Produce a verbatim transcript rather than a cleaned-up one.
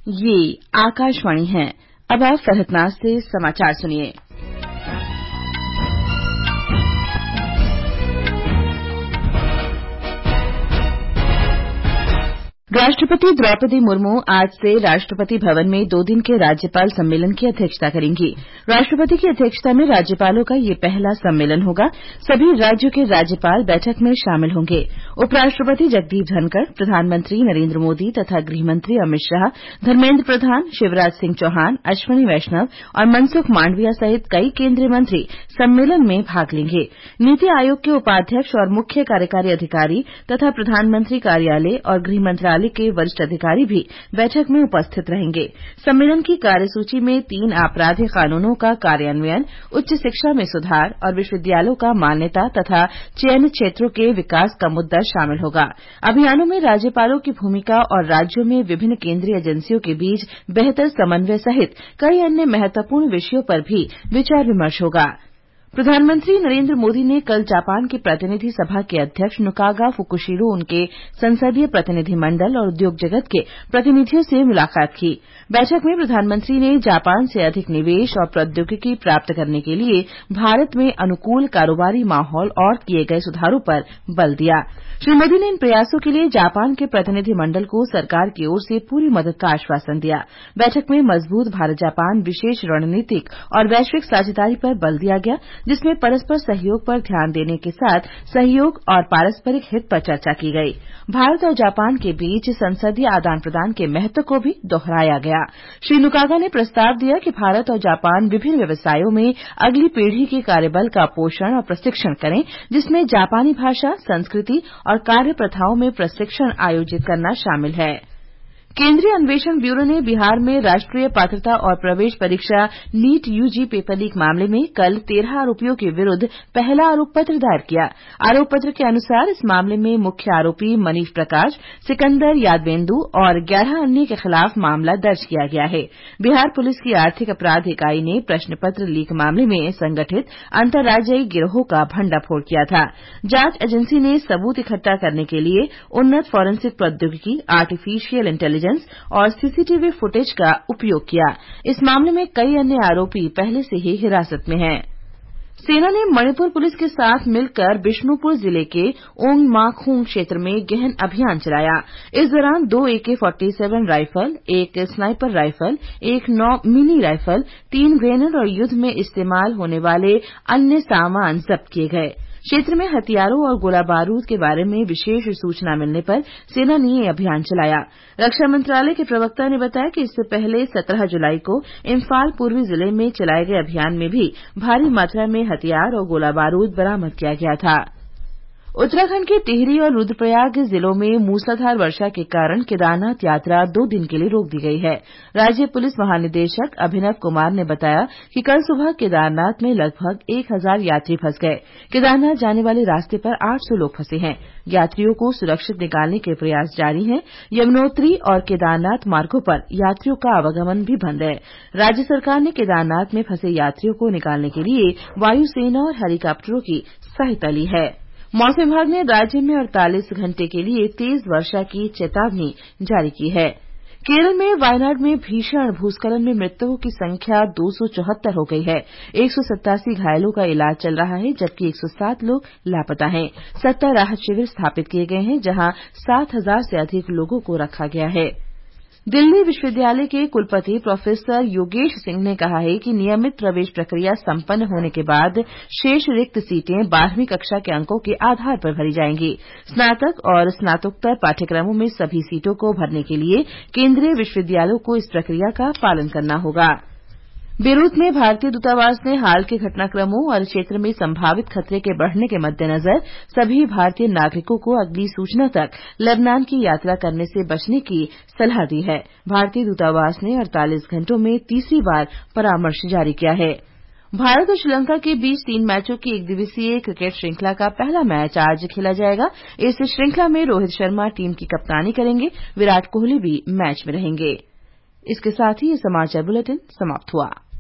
ये आकाशवाणी है। अब आप फरहतनाज से समाचार सुनिए। राष्ट्रपति द्रौपदी मुर्मू आज से राष्ट्रपति भवन में दो दिन के राज्यपाल सम्मेलन की अध्यक्षता करेंगी। राष्ट्रपति की अध्यक्षता में राज्यपालों का ये पहला सम्मेलन होगा। सभी राज्यों के राज्यपाल बैठक में शामिल होंगे। उपराष्ट्रपति जगदीप धनखड़, प्रधानमंत्री नरेंद्र मोदी तथा गृहमंत्री अमित शाह, धर्मेंद्र प्रधान, शिवराज सिंह चौहान, अश्विनी वैष्णव और मनसुख मांडविया सहित कई केंद्रीय मंत्री सम्मेलन में भाग लेंगे। नीति आयोग के उपाध्यक्ष और मुख्य कार्यकारी अधिकारी तथा प्रधानमंत्री कार्यालय और गृह मंत्रालय के वरिष्ठ अधिकारी भी बैठक में उपस्थित रहेंगे। सम्मेलन की कार्यसूची में तीन आपराधिक कानूनों का कार्यान्वयन, उच्च शिक्षा में सुधार और विश्वविद्यालयों का मान्यता तथा चयनित क्षेत्रों के विकास का मुद्दा शामिल होगा। अभियानों में राज्यपालों की भूमिका और राज्यों में विभिन्न केंद्रीय एजेंसियों के बीच बेहतर समन्वय सहित कई अन्य महत्वपूर्ण विषयों पर भी विचार विमर्श होगा। प्रधानमंत्री नरेंद्र मोदी ने कल जापान की प्रतिनिधि सभा के अध्यक्ष नुकागा फुकुशिरो, उनके संसदीय प्रतिनिधि मंडल और उद्योग जगत के प्रतिनिधियों से मुलाकात की। बैठक में प्रधानमंत्री ने जापान से अधिक निवेश और प्रौद्योगिकी प्राप्त करने के लिए भारत में अनुकूल कारोबारी माहौल और किए गए सुधारों पर बल दिया। श्री मोदी ने इन प्रयासों के लिए जापान के प्रतिनिधि मंडल को सरकार की ओर से पूरी मदद का आश्वासन दिया। बैठक में मजबूत भारत जापान विशेष रणनीतिक और वैश्विक साझेदारी पर बल दिया गया, जिसमें परस्पर सहयोग पर ध्यान देने के साथ सहयोग और पारस्परिक हित पर चर्चा की गई। भारत और जापान के बीच संसदीय आदान प्रदान के महत्व को भी दोहराया गया। श्री नुकागा ने प्रस्ताव दिया कि भारत और जापान विभिन्न व्यवसायों में अगली पीढ़ी के कार्यबल का पोषण और प्रशिक्षण करें, जिसमें जापानी भाषा, संस्कृति और कार्य प्रथाओं में प्रशिक्षण आयोजित करना शामिल है। केंद्रीय अन्वेषण ब्यूरो ने बिहार में राष्ट्रीय पात्रता और प्रवेश परीक्षा नीट यूजी पेपर लीक मामले में कल तेरह आरोपियों के विरुद्ध पहला आरोप पत्र दायर किया। आरोप पत्र के अनुसार इस मामले में मुख्य आरोपी मनीष प्रकाश, सिकंदर यादवेंदु और ग्यारह अन्य के खिलाफ मामला दर्ज किया गया है। बिहार पुलिस की आर्थिक अपराध इकाई ने प्रश्न पत्र लीक मामले में संगठित अंतर्राज्यीय गिरोह का भंडाफोड़ किया था। जांच एजेंसी ने सबूत इकट्ठा करने के लिए उन्नत फॉरेंसिक प्रौद्योगिकी, आर्टिफिशियल इंटेलिजेंस और सीसीटीवी फुटेज का उपयोग किया। इस मामले में कई अन्य आरोपी पहले से ही हिरासत में हैं। सेना ने मणिपुर पुलिस के साथ मिलकर बिष्णुपुर जिले के ओंगमाखुम क्षेत्र में गहन अभियान चलाया। इस दौरान दो एके सैंतालीस राइफल, एक स्नाइपर राइफल, एक नौ मिनी राइफल, तीन ग्रेनेड और युद्ध में इस्तेमाल होने वाले अन्य सामान जब्त किए गए। क्षेत्र में हथियारों और गोला बारूद के बारे में विशेष सूचना मिलने पर सेना ने यह अभियान चलाया। रक्षा मंत्रालय के प्रवक्ता ने बताया कि इससे पहले सत्रह जुलाई को इम्फाल पूर्वी जिले में चलाए गए अभियान में भी भारी मात्रा में हथियार और गोला बारूद बरामद किया गया था। उत्तराखंड के टिहरी और रुद्रप्रयाग जिलों में मूसलाधार वर्षा के कारण केदारनाथ यात्रा दो दिन के लिए रोक दी गई है। राज्य पुलिस महानिदेशक अभिनव कुमार ने बताया कि कल सुबह केदारनाथ में लगभग एक हजार यात्री फंस गए। केदारनाथ जाने वाले रास्ते पर आठ सौ लोग फंसे हैं। यात्रियों को सुरक्षित निकालने के प्रयास जारी हैं। यमुनोत्री और केदारनाथ मार्गों पर यात्रियों का आवागमन भी बंद है। राज्य सरकार ने केदारनाथ में फंसे यात्रियों को निकालने के लिए वायुसेना और हेलीकॉप्टरों की सहायता ली है। मौसम विभाग ने राज्य में अड़तालीस घंटे के लिए तेज वर्षा की चेतावनी जारी की है। केरल में वायनाड में भीषण भूस्खलन में मृतकों की संख्या दो सौ चौहत्तर हो गई है। एक सौ सत्तासी घायलों का इलाज चल रहा है, जबकि एक सौ सात लोग लापता हैं। सत्तर राहत शिविर स्थापित किए गए हैं, जहां सात हजार से अधिक लोगों को रखा गया है। दिल्ली विश्वविद्यालय के कुलपति प्रोफेसर योगेश सिंह ने कहा है कि नियमित प्रवेश प्रक्रिया संपन्न होने के बाद शेष रिक्त सीटें बारहवीं कक्षा के अंकों के आधार पर भरी जाएंगी। स्नातक और स्नातकोत्तर पाठ्यक्रमों में सभी सीटों को भरने के लिए केंद्रीय विश्वविद्यालयों को इस प्रक्रिया का पालन करना होगा। बेरूत में भारतीय दूतावास ने हाल के घटनाक्रमों और क्षेत्र में संभावित खतरे के बढ़ने के मद्देनजर सभी भारतीय नागरिकों को अगली सूचना तक लेबनान की यात्रा करने से बचने की सलाह दी है। भारतीय दूतावास ने अड़तालीस घंटों में तीसरी बार परामर्श जारी किया है। भारत और श्रीलंका के बीच तीन मैचों की एक दिवसीय क्रिकेट श्रृंखला का पहला मैच आज खेला जाएगा। इस श्रृंखला में रोहित शर्मा टीम की कप्तानी करेंगे। विराट कोहली भी मैच में रहेंगे। इसके साथ ही ये समाचार बुलेटिन समाप्त हुआ।